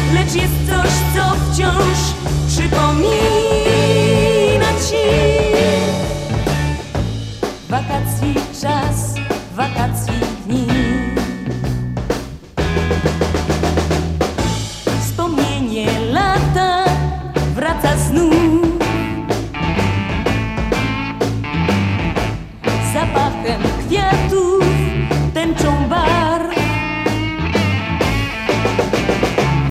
lecz jest coś, co wciąż przypomina ci. Wakacji czas, wakacji dni, wspomnienie lata wraca znów.